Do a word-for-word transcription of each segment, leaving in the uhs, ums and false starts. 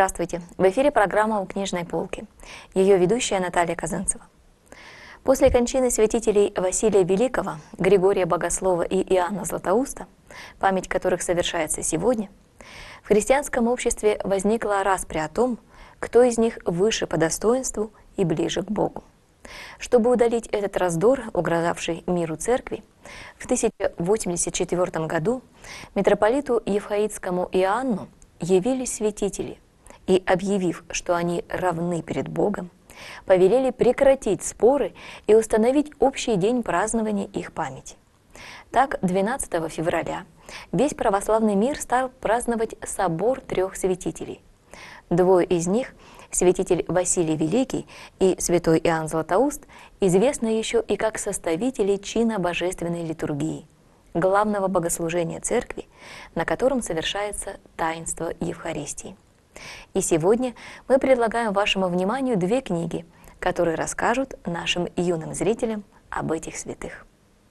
Здравствуйте! В эфире программа «У книжной полки». Ее ведущая Наталья Казанцева. После кончины святителей Василия Великого, Григория Богослова и Иоанна Златоуста, память которых совершается сегодня, в христианском обществе возникла распря о том, кто из них выше по достоинству и ближе к Богу. Чтобы удалить этот раздор, угрожавший миру церкви, в тысяча восемьдесят четвёртом году митрополиту Евхаидскому Иоанну явились святители и, объявив, что они равны перед Богом, повелели прекратить споры и установить общий день празднования их памяти. Так, двенадцатого февраля весь православный мир стал праздновать собор трех святителей. Двое из них, святитель Василий Великий и святой Иоанн Златоуст, известны еще и как составители чина божественной литургии, главного богослужения церкви, на котором совершается таинство Евхаристии. И сегодня мы предлагаем вашему вниманию две книги, которые расскажут нашим юным зрителям об этих святых.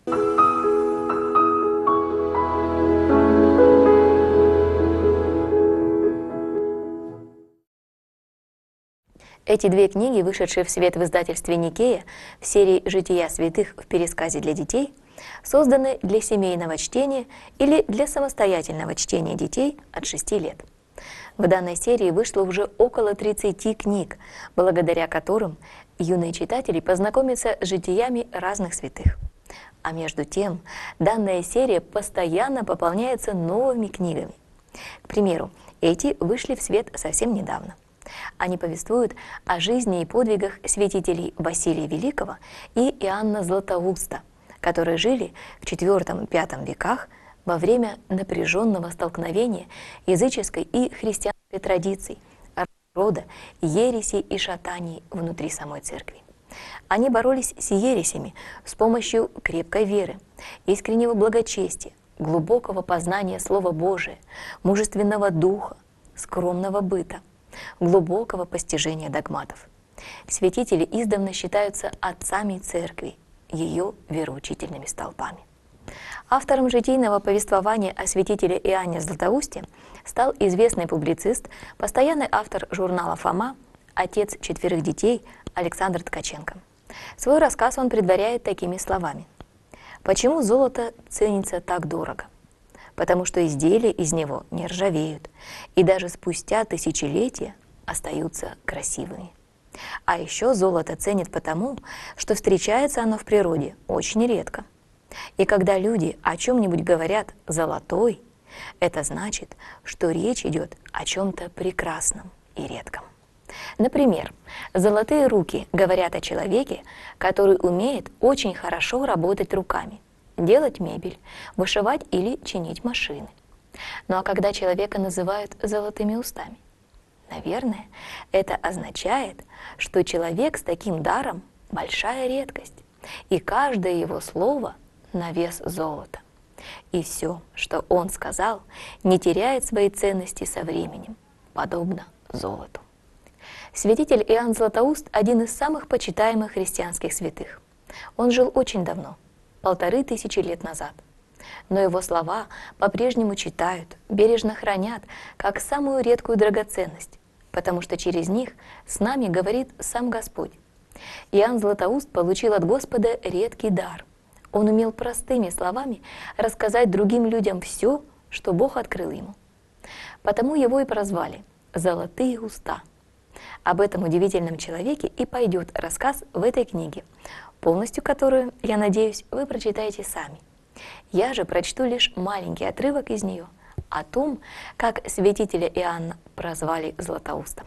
Эти две книги, вышедшие в свет в издательстве Никея в серии «Жития святых в пересказе для детей», созданы для семейного чтения или для самостоятельного чтения детей от шести лет. В данной серии вышло уже около тридцати книг, благодаря которым юные читатели познакомятся с житиями разных святых. А между тем, данная серия постоянно пополняется новыми книгами. К примеру, эти вышли в свет совсем недавно. Они повествуют о жизни и подвигах святителей Василия Великого и Иоанна Златоуста, которые жили в четвёртом-пятом веках во время напряженного столкновения языческой и христианской традиций, рода, ересей и шатаний внутри самой церкви. Они боролись с ересями с помощью крепкой веры, искреннего благочестия, глубокого познания Слова Божия, мужественного духа, скромного быта, глубокого постижения догматов. Святители издавна считаются отцами церкви, ее вероучительными столпами. Автором житийного повествования о святителе Иоанне Златоусте стал известный публицист, постоянный автор журнала «Фома», отец четверых детей Александр Ткаченко. Свой рассказ он предваряет такими словами. «Почему золото ценится так дорого? Потому что изделия из него не ржавеют и даже спустя тысячелетия остаются красивыми. А еще золото ценят потому, что встречается оно в природе очень редко. И когда люди о чем-нибудь говорят «золотой», это значит, что речь идет о чем-то прекрасном и редком. Например, золотые руки говорят о человеке, который умеет очень хорошо работать руками, делать мебель, вышивать или чинить машины. Ну а когда человека называют золотыми устами? Наверное, это означает, что человек с таким даром – большая редкость, и каждое его слово – на вес золота. И все, что он сказал, не теряет своей ценности со временем, подобно золоту. Святитель Иоанн Златоуст – один из самых почитаемых христианских святых. Он жил очень давно, полторы тысячи лет назад. Но его слова по-прежнему читают, бережно хранят, как самую редкую драгоценность, потому что через них с нами говорит сам Господь. Иоанн Златоуст получил от Господа редкий дар. Он умел простыми словами рассказать другим людям все, что Бог открыл ему. Потому его и прозвали «Золотые уста». Об этом удивительном человеке и пойдет рассказ в этой книге, полностью которую, я надеюсь, вы прочитаете сами. Я же прочту лишь маленький отрывок из нее о том, как святителя Иоанна прозвали Златоустом.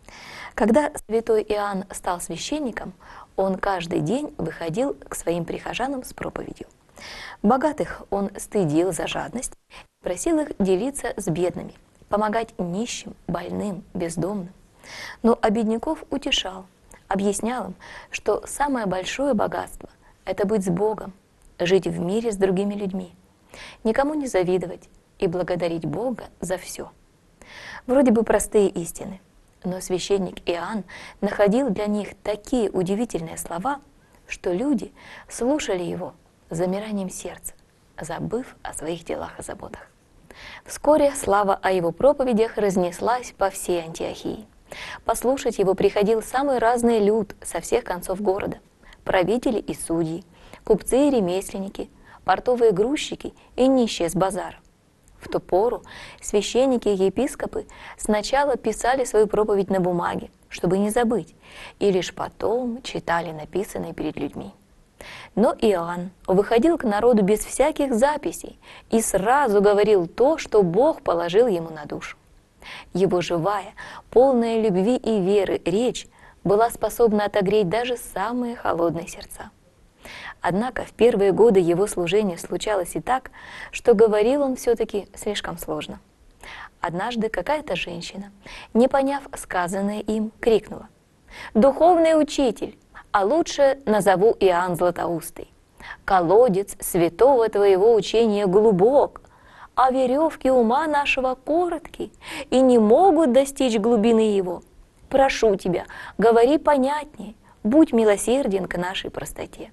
Когда святой Иоанн стал священником, он каждый день выходил к своим прихожанам с проповедью. Богатых он стыдил за жадность и просил их делиться с бедными, помогать нищим, больным, бездомным. Но а бедняков утешал, объяснял им, что самое большое богатство – это быть с Богом, жить в мире с другими людьми, никому не завидовать и благодарить Бога за все. Вроде бы простые истины, но священник Иоанн находил для них такие удивительные слова, что люди слушали его с замиранием сердца, забыв о своих делах и заботах. Вскоре слава о его проповедях разнеслась по всей Антиохии. Послушать его приходил самый разный люд со всех концов города: правители и судьи, купцы и ремесленники, портовые грузчики и нищие с базара. В ту пору священники и епископы сначала писали свою проповедь на бумаге, чтобы не забыть, и лишь потом читали написанное перед людьми. Но Иоанн выходил к народу без всяких записей и сразу говорил то, что Бог положил ему на душу. Его живая, полная любви и веры речь была способна отогреть даже самые холодные сердца. Однако в первые годы его служения случалось и так, что говорил он все-таки слишком сложно. Однажды какая-то женщина, не поняв сказанное им, крикнула: «Духовный учитель, а лучше назову Иоанн Златоустый, колодец святого твоего учения глубок, а веревки ума нашего коротки и не могут достичь глубины его. Прошу тебя, говори понятнее, будь милосерден к нашей простоте».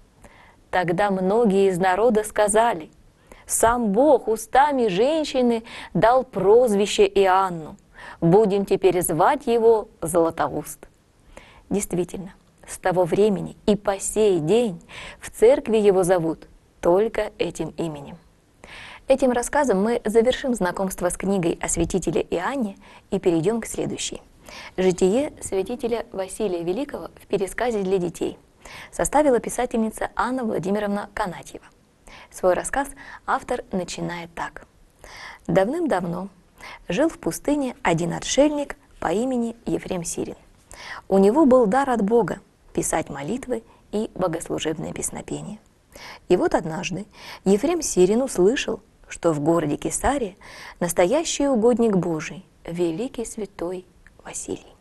Тогда многие из народа сказали: «Сам Бог устами женщины дал прозвище Иоанну, будем теперь звать его Златоуст». Действительно, с того времени и по сей день в церкви его зовут только этим именем. Этим рассказом мы завершим знакомство с книгой о святителе Иоанне и перейдем к следующей. Житие святителя Василия Великого в пересказе для детей составила писательница Анна Владимировна Канатьева. Свой рассказ автор начинает так. Давным-давно жил в пустыне один отшельник по имени Ефрем Сирин. У него был дар от Бога писать молитвы и богослужебное песнопение. И вот однажды Ефрем Сирин услышал, что в городе Кесария настоящий угодник Божий, великий святой Василий.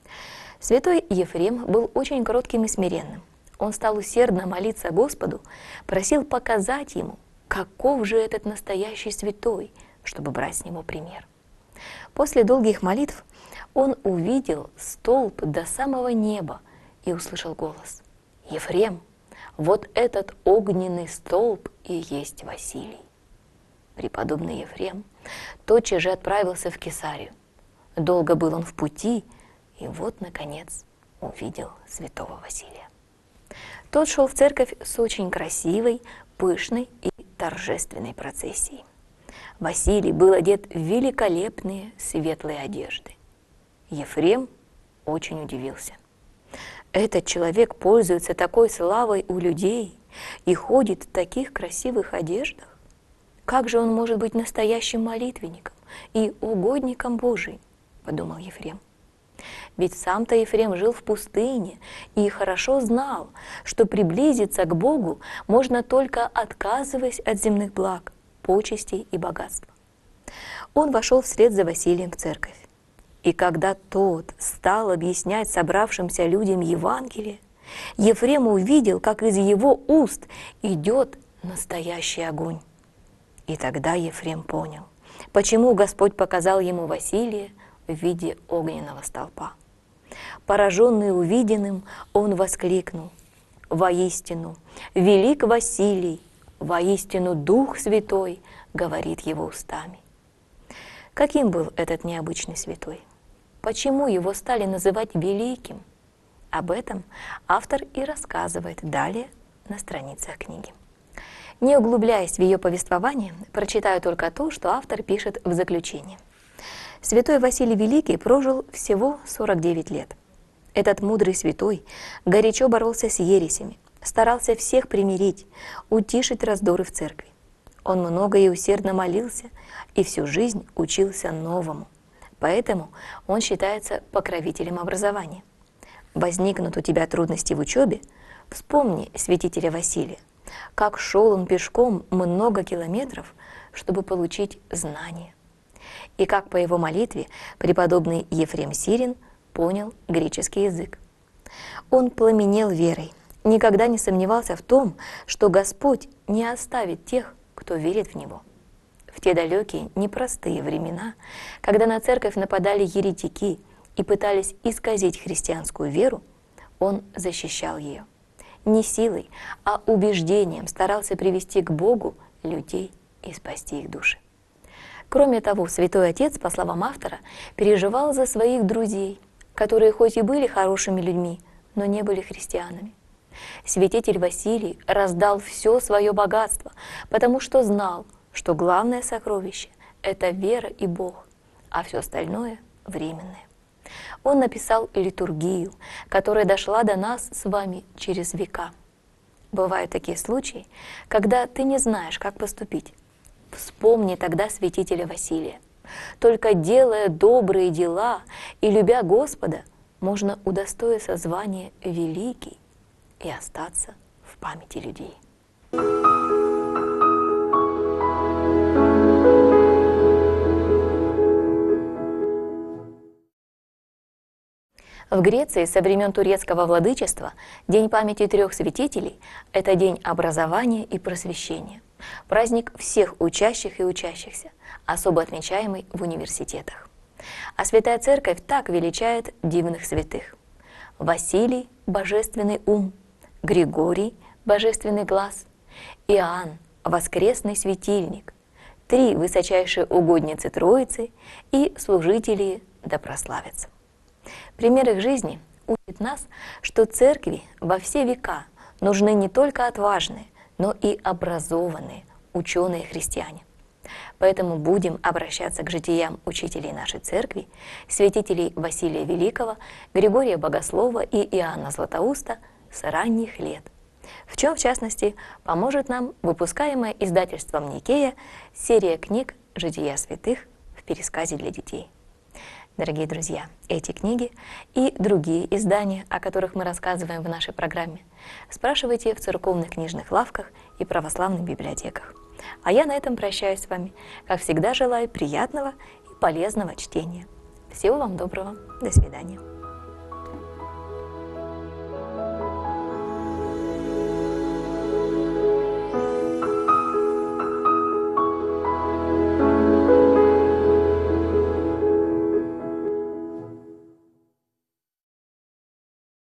Святой Ефрем был очень кротким и смиренным. Он стал усердно молиться Господу, просил показать ему, каков же этот настоящий святой, чтобы брать с него пример. После долгих молитв он увидел столб до самого неба и услышал голос: «Ефрем, вот этот огненный столб и есть Василий». Преподобный Ефрем тотчас же отправился в Кесарию. Долго был он в пути, и вот, наконец, увидел святого Василия. Тот шел в церковь с очень красивой, пышной и торжественной процессией. Василий был одет в великолепные светлые одежды. Ефрем очень удивился. Этот человек пользуется такой славой у людей и ходит в таких красивых одеждах. Как же он может быть настоящим молитвенником и угодником Божиим, подумал Ефрем. Ведь сам-то Ефрем жил в пустыне и хорошо знал, что приблизиться к Богу можно только отказываясь от земных благ, почестей и богатства. Он вошел вслед за Василием в церковь. И когда тот стал объяснять собравшимся людям Евангелие, Ефрем увидел, как из его уст идет настоящий огонь. И тогда Ефрем понял, почему Господь показал ему Василия в виде огненного столпа. Пораженный увиденным, он воскликнул: «Воистину, велик Василий, воистину Дух Святой говорит его устами». Каким был этот необычный святой? Почему его стали называть великим? Об этом автор и рассказывает далее на страницах книги. Не углубляясь в ее повествование, прочитаю только то, что автор пишет в заключении. Святой Василий Великий прожил всего сорок девять лет. Этот мудрый святой горячо боролся с ересями, старался всех примирить, утишить раздоры в церкви. Он много и усердно молился и всю жизнь учился новому. Поэтому он считается покровителем образования. Возникнут у тебя трудности в учебе, вспомни святителя Василия, как шел он пешком много километров, чтобы получить знания, и как по его молитве преподобный Ефрем Сирин понял греческий язык. Он пламенел верой, никогда не сомневался в том, что Господь не оставит тех, кто верит в Него. В те далекие, непростые времена, когда на церковь нападали еретики и пытались исказить христианскую веру, он защищал ее. Не силой, а убеждением старался привести к Богу людей и спасти их души. Кроме того, Святой Отец, по словам автора, переживал за своих друзей, которые хоть и были хорошими людьми, но не были христианами. Святитель Василий раздал все свое богатство, потому что знал, что главное сокровище – это вера и Бог, а все остальное – временное. Он написал литургию, которая дошла до нас с вами через века. Бывают такие случаи, когда ты не знаешь, как поступить. Вспомни тогда святителя Василия. Только делая добрые дела и любя Господа, можно удостоиться звания «великий» и остаться в памяти людей. В Греции со времен турецкого владычества День памяти трех святителей – это день образования и просвещения, праздник всех учащих и учащихся, особо отмечаемый в университетах. А Святая Церковь так величает дивных святых: Василий – божественный ум, Григорий – божественный глаз, Иоанн – воскресный светильник, три высочайшие угодницы Троицы и служители да прославятся. Пример их жизни учит нас, что церкви во все века нужны не только отважные, но и образованные ученые христиане. Поэтому будем обращаться к житиям учителей нашей церкви, святителей Василия Великого, Григория Богослова и Иоанна Златоуста с ранних лет, в чем, в частности, поможет нам выпускаемая издательством Никея серия книг «Жития святых» в пересказе для детей. Дорогие друзья, эти книги и другие издания, о которых мы рассказываем в нашей программе, спрашивайте в церковных книжных лавках и православных библиотеках. А я на этом прощаюсь с вами. Как всегда, желаю приятного и полезного чтения. Всего вам доброго. До свидания.